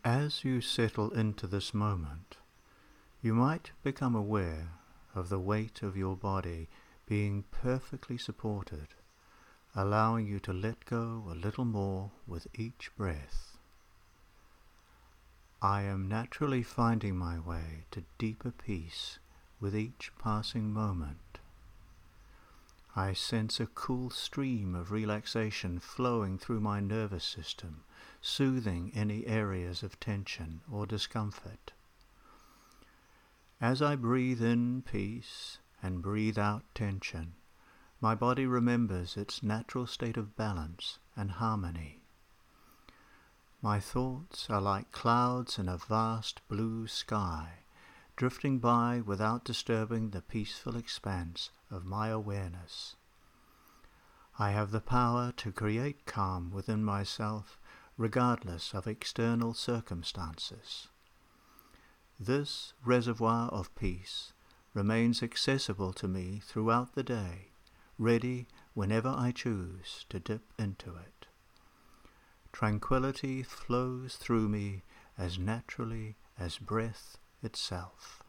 As you settle into this moment, you might become aware of the weight of your body being perfectly supported, allowing you to let go a little more with each breath. I am naturally finding my way to deeper peace with each passing moment. I sense a cool stream of relaxation flowing through my nervous system, soothing any areas of tension or discomfort. As I breathe in peace and breathe out tension, my body remembers its natural state of balance and harmony. My thoughts are like clouds in a vast blue sky, drifting by without disturbing the peaceful expanse of my awareness. I have the power to create calm within myself regardless of external circumstances. This reservoir of peace remains accessible to me throughout the day, ready whenever I choose to dip into it. Tranquility flows through me as naturally as breath itself.